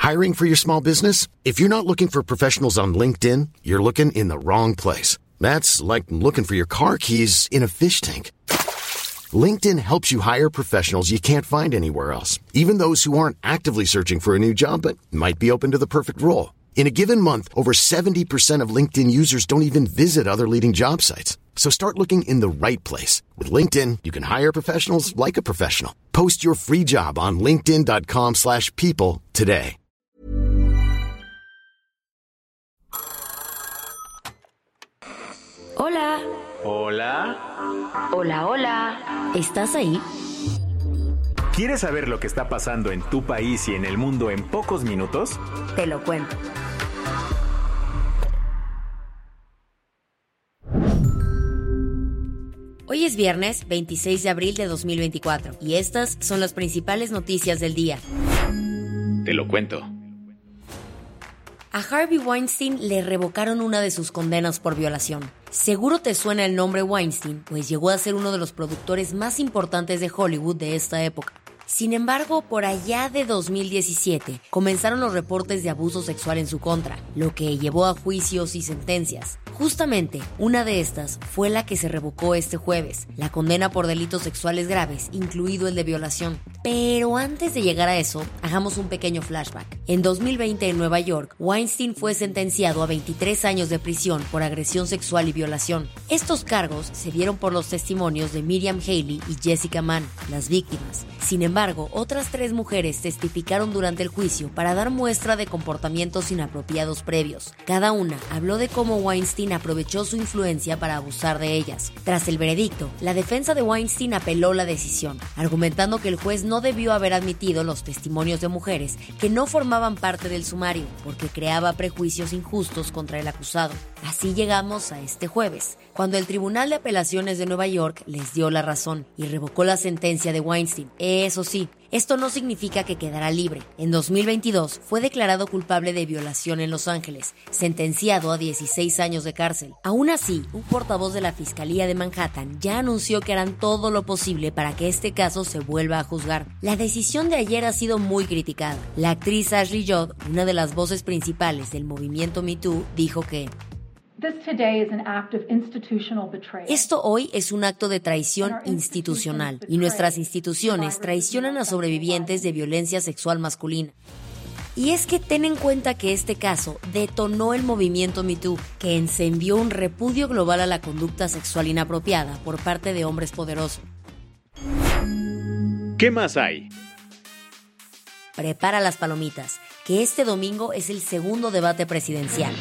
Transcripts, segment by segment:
Hiring for your small business? If you're not looking for professionals on LinkedIn, you're looking in the wrong place. That's like looking for your car keys in a fish tank. LinkedIn helps you hire professionals you can't find anywhere else, even those who aren't actively searching for a new job but might be open to the perfect role. In a given month, over 70% of LinkedIn users don't even visit other leading job sites. So start looking in the right place. With LinkedIn, you can hire professionals like a professional. Post your free job on linkedin.com/people today. Hola. Hola. Hola, hola. ¿Estás ahí? ¿Quieres saber lo que está pasando en tu país y en el mundo en pocos minutos? Te lo cuento. Hoy es viernes 26 de abril de 2024 y estas son las principales noticias del día. Te lo cuento. A Harvey Weinstein le revocaron una de sus condenas por violación. Seguro te suena el nombre Weinstein, pues llegó a ser uno de los productores más importantes de Hollywood de esta época. Sin embargo, por allá de 2017, comenzaron los reportes de abuso sexual en su contra, lo que llevó a juicios y sentencias. Justamente, una de estas fue la que se revocó este jueves, la condena por delitos sexuales graves, incluido el de violación. Pero antes de llegar a eso, hagamos un pequeño flashback. En 2020 en Nueva York, Weinstein fue sentenciado a 23 años de prisión por agresión sexual y violación. Estos cargos se dieron por los testimonios de Miriam Haley y Jessica Mann, las víctimas. Sin embargo, otras 3 mujeres testificaron durante el juicio para dar muestra de comportamientos inapropiados previos. Cada una habló de cómo Weinstein aprovechó su influencia para abusar de ellas. Tras el veredicto, la defensa de Weinstein apeló la decisión, argumentando que el juez no debió haber admitido los testimonios de mujeres que no formaban parte del sumario, porque creaba prejuicios injustos contra el acusado. Así llegamos a este jueves, cuando el Tribunal de Apelaciones de Nueva York les dio la razón y revocó la sentencia de Weinstein. Eso sí, esto no significa que quedará libre. En 2022 fue declarado culpable de violación en Los Ángeles, sentenciado a 16 años de cárcel. Aún así, un portavoz de la Fiscalía de Manhattan ya anunció que harán todo lo posible para que este caso se vuelva a juzgar. La decisión de ayer ha sido muy criticada. La actriz Ashley Judd, una de las voces principales del movimiento Me Too, dijo que esto hoy es un acto de traición institucional y nuestras instituciones traicionan a sobrevivientes de violencia sexual masculina. Y es que ten en cuenta que este caso detonó el movimiento Me Too, que encendió un repudio global a la conducta sexual inapropiada por parte de hombres poderosos. ¿Qué más hay? Prepara las palomitas, que este domingo es el segundo debate presidencial.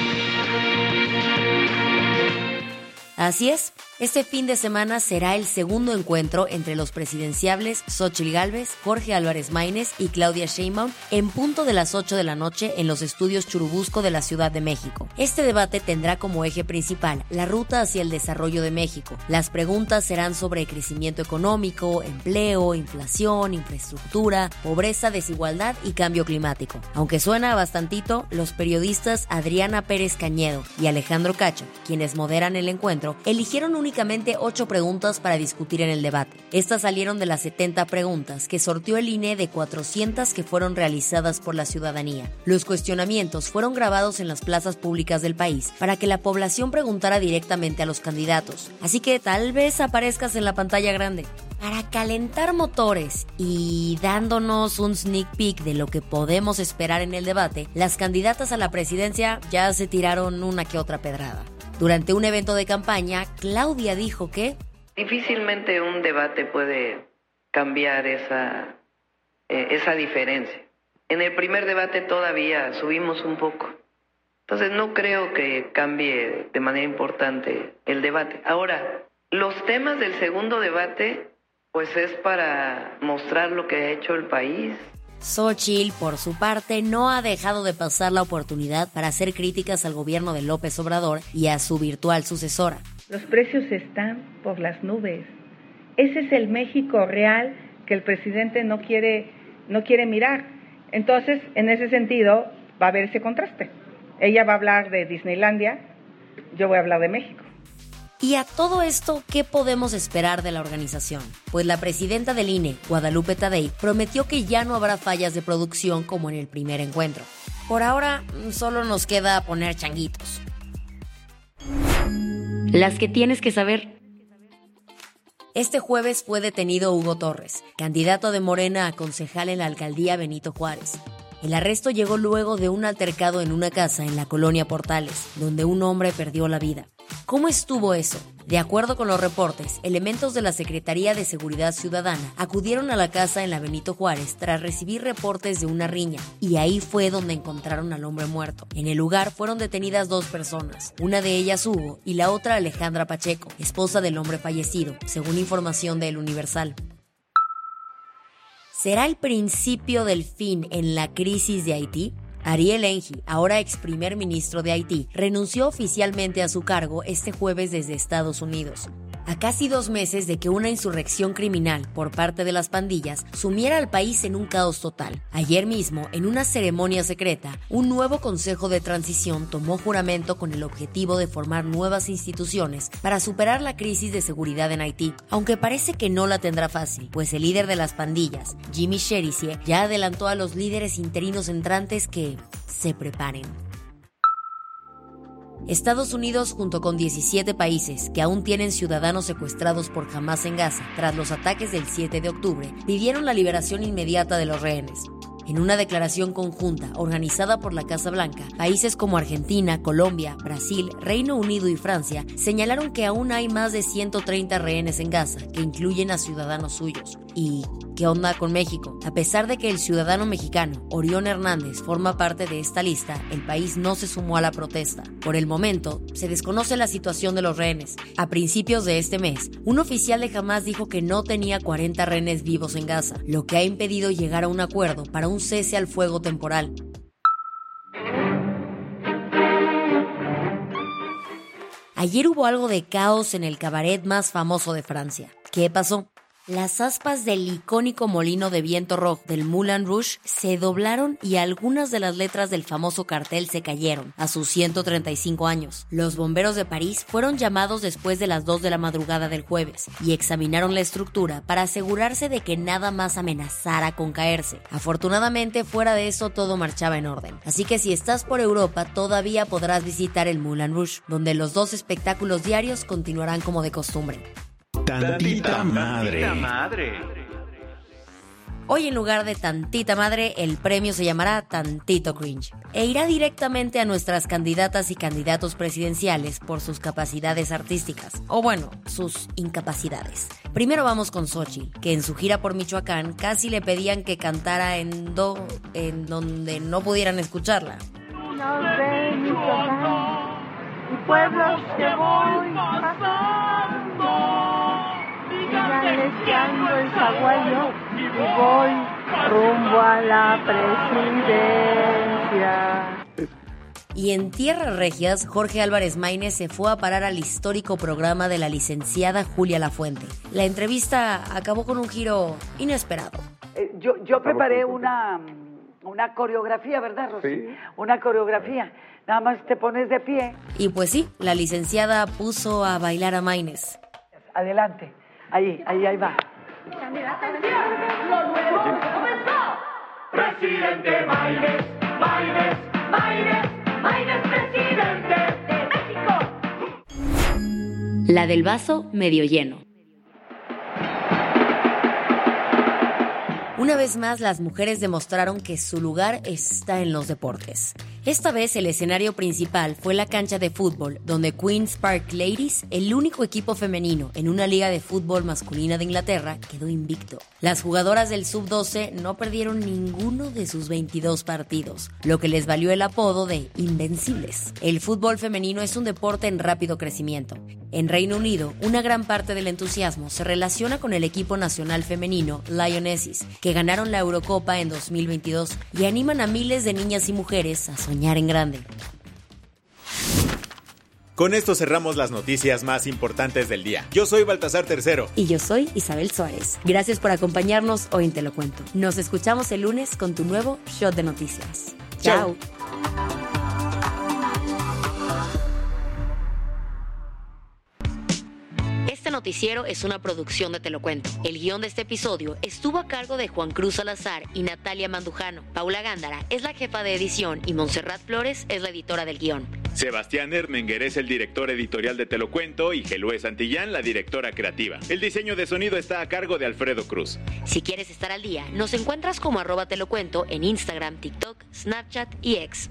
Así es, este fin de semana será el segundo encuentro entre los presidenciables Xóchitl Gálvez, Jorge Álvarez Maínez y Claudia Sheinbaum en punto de las 8 de la noche en los estudios Churubusco de la Ciudad de México. Este debate tendrá como eje principal la ruta hacia el desarrollo de México. Las preguntas serán sobre crecimiento económico, empleo, inflación, infraestructura, pobreza, desigualdad y cambio climático. Aunque suena bastantito, los periodistas Adriana Pérez Cañedo y Alejandro Cacho, quienes moderan el encuentro, eligieron únicamente 8 preguntas para discutir en el debate. Estas salieron de las 70 preguntas que sorteó el INE de 400 que fueron realizadas por la ciudadanía. Los cuestionamientos fueron grabados en las plazas públicas del país para que la población preguntara directamente a los candidatos. Así que tal vez aparezcas en la pantalla grande. Para calentar motores y dándonos un sneak peek de lo que podemos esperar en el debate, las candidatas a la presidencia ya se tiraron una que otra pedrada. Durante un evento de campaña, Claudia dijo que difícilmente un debate puede cambiar esa diferencia. En el primer debate todavía subimos un poco. Entonces no creo que cambie de manera importante el debate. Ahora, los temas del segundo debate, pues es para mostrar lo que ha hecho el país. Xóchitl, por su parte, no ha dejado de pasar la oportunidad para hacer críticas al gobierno de López Obrador y a su virtual sucesora. Los precios están por las nubes. Ese es el México real que el presidente no quiere mirar. Entonces, en ese sentido, va a haber ese contraste. Ella va a hablar de Disneylandia, yo voy a hablar de México. Y a todo esto, ¿qué podemos esperar de la organización? Pues la presidenta del INE, Guadalupe Tadei, prometió que ya no habrá fallas de producción como en el primer encuentro. Por ahora, solo nos queda poner changuitos. Las que tienes que saber. Este jueves fue detenido Hugo Torres, candidato de Morena a concejal en la alcaldía Benito Juárez. El arresto llegó luego de un altercado en una casa en la colonia Portales, donde un hombre perdió la vida. ¿Cómo estuvo eso? De acuerdo con los reportes, elementos de la Secretaría de Seguridad Ciudadana acudieron a la casa en la Benito Juárez tras recibir reportes de una riña, y ahí fue donde encontraron al hombre muerto. En el lugar fueron detenidas 2 personas, una de ellas Hugo y la otra Alejandra Pacheco, esposa del hombre fallecido, según información de El Universal. ¿Será el principio del fin en la crisis de Haití? Ariel Henry, ahora ex primer ministro de Haití, renunció oficialmente a su cargo este jueves desde Estados Unidos. A casi 2 meses de que una insurrección criminal por parte de las pandillas sumiera al país en un caos total. Ayer mismo, en una ceremonia secreta, un nuevo consejo de transición tomó juramento con el objetivo de formar nuevas instituciones para superar la crisis de seguridad en Haití. Aunque parece que no la tendrá fácil, pues el líder de las pandillas, Jimmy Cherizier, ya adelantó a los líderes interinos entrantes que se preparen. Estados Unidos, junto con 17 países que aún tienen ciudadanos secuestrados por Hamás en Gaza tras los ataques del 7 de octubre, pidieron la liberación inmediata de los rehenes. En una declaración conjunta organizada por la Casa Blanca, países como Argentina, Colombia, Brasil, Reino Unido y Francia señalaron que aún hay más de 130 rehenes en Gaza, que incluyen a ciudadanos suyos. ¿Y qué onda con México? A pesar de que el ciudadano mexicano Orión Hernández forma parte de esta lista, el país no se sumó a la protesta. Por el momento, se desconoce la situación de los rehenes. A principios de este mes, un oficial de Hamás dijo que no tenía 40 rehenes vivos en Gaza, lo que ha impedido llegar a un acuerdo para un cese al fuego temporal. Ayer hubo algo de caos en el cabaret más famoso de Francia. ¿Qué pasó? Las aspas del icónico molino de viento rojo del Moulin Rouge se doblaron y algunas de las letras del famoso cartel se cayeron a sus 135 años. Los bomberos de París fueron llamados después de las 2 de la madrugada del jueves y examinaron la estructura para asegurarse de que nada más amenazara con caerse. Afortunadamente, fuera de eso todo marchaba en orden. Así que si estás por Europa, todavía podrás visitar el Moulin Rouge, donde los 2 espectáculos diarios continuarán como de costumbre. Tantita madre. Hoy, en lugar de tantita madre, el premio se llamará Tantito Cringe e irá directamente a nuestras candidatas y candidatos presidenciales por sus capacidades artísticas, o bueno, sus incapacidades. Primero vamos con Xochitl, que en su gira por Michoacán casi le pedían que cantara en do, en donde no pudieran escucharla. Nos de Michoacán y pueblos que voy pasando. Díganles que ando en Zaguayo y voy rumbo a la presidencia. Y en Tierras Regias, Jorge Álvarez Maínez se fue a parar al histórico programa de la licenciada Julia Lafuente. La entrevista acabó con un giro inesperado. Yo preparé una coreografía, ¿verdad, Rosy? Sí. Una coreografía. Nada más te pones de pie. Y pues sí, la licenciada puso a bailar a Maínez. Adelante. Ahí va. Lo nuevo comenzó. Presidente Maínez, Maínez, Maínez, Maínez, presidente de México. La del vaso medio lleno. Una vez más, las mujeres demostraron que su lugar está en los deportes. Esta vez el escenario principal fue la cancha de fútbol, donde Queen's Park Ladies, el único equipo femenino en una liga de fútbol masculina de Inglaterra, quedó invicto. Las jugadoras del Sub-12 no perdieron ninguno de sus 22 partidos, lo que les valió el apodo de Invencibles. El fútbol femenino es un deporte en rápido crecimiento. En Reino Unido, una gran parte del entusiasmo se relaciona con el equipo nacional femenino Lionesses, que ganaron la Eurocopa en 2022 y animan a miles de niñas y mujeres a soñar en grande. Con esto cerramos las noticias más importantes del día. Yo soy Baltasar Tercero. Y yo soy Isabel Suárez. Gracias por acompañarnos hoy en Te lo Cuento. Nos escuchamos el lunes con tu nuevo Shot de Noticias. Chao. noticiero es una producción de Te lo Cuento. El guión de este episodio estuvo a cargo de Juan Cruz Salazar y Natalia Mandujano. Paula Gándara es la jefa de edición y Montserrat Flores es la editora del guión. Sebastián Ermenger es el director editorial de Te lo Cuento y Gelue Santillán la directora creativa. El diseño de sonido está a cargo de Alfredo Cruz. Si quieres estar al día, nos encuentras como @telocuento en Instagram, TikTok, Snapchat y X.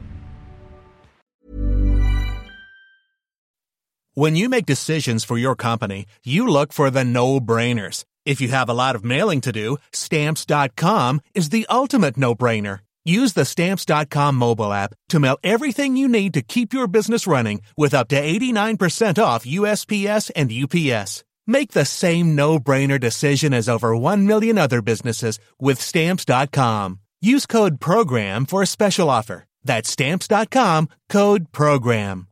When you make decisions for your company, you look for the no-brainers. If you have a lot of mailing to do, Stamps.com is the ultimate no-brainer. Use the Stamps.com mobile app to mail everything you need to keep your business running with up to 89% off USPS and UPS. Make the same no-brainer decision as over 1 million other businesses with Stamps.com. Use code PROGRAM for a special offer. That's Stamps.com, code PROGRAM.